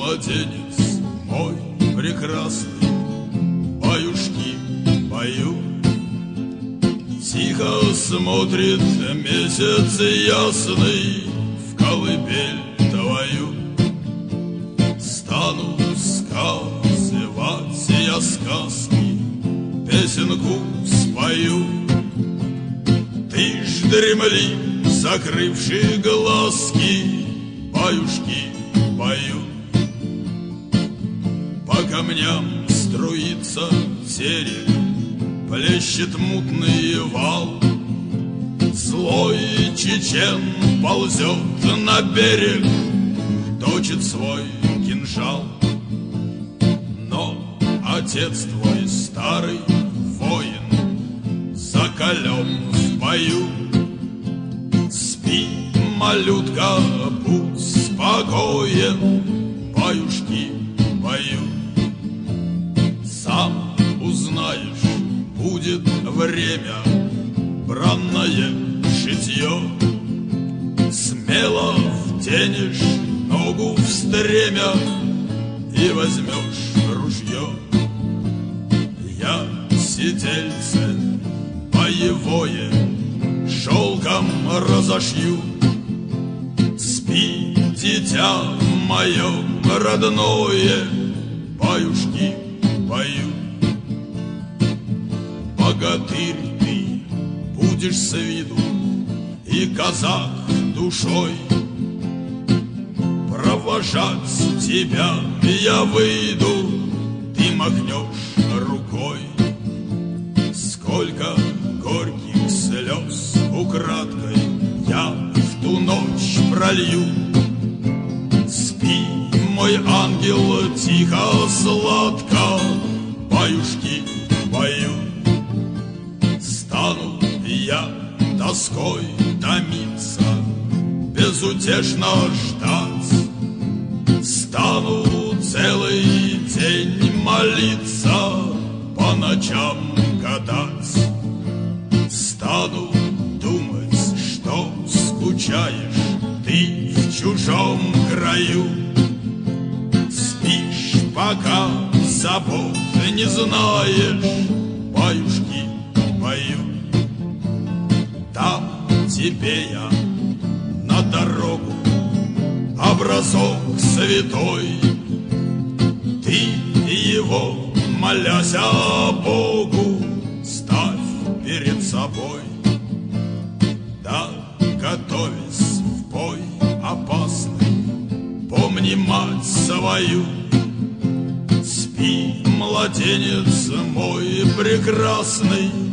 младенец мой прекрасный, баюшки баю. Тихо смотрит месяц ясный в колыбель твою. Стану сказывать я сказки, песенку спою. Ты ж дремли, закрывши глазки, баюшки баю. По камням струится терек, плещет мутный вал. Злой чечен ползет на берег, точит свой кинжал. Но отец твой старый воин, закален в бою. Спи, малютка, будь спокоен, баюшки баю. Сам узнаешь, будет время, бранное шитье. Смело втянешь ногу в стремя и возьмешь ружье. Я сидельце боевое шелком разошью. Спи, дитя мое родное, баюшки баю. Богатырь ты будешь с виду и казак душой. Провожать тебя я выйду, ты махнешь рукой. Сколько горьких слез украдкой я в ту ночь пролью. Спи, мой ангел, тихо, сладко, баюшки баю. Стану я тоской томиться, безутешно ждать. Стану целый день молиться, по ночам гадать. Стану думать, что скучаешь ты в чужом краю. Спишь, пока забот не знаешь, баюшки баю. Дам тебе я на дорогу образок святой. Ты его, молясь о Богу, ставь перед собой. Да, готовясь в бой опасный, помни мать свою. Спи, младенец мой прекрасный,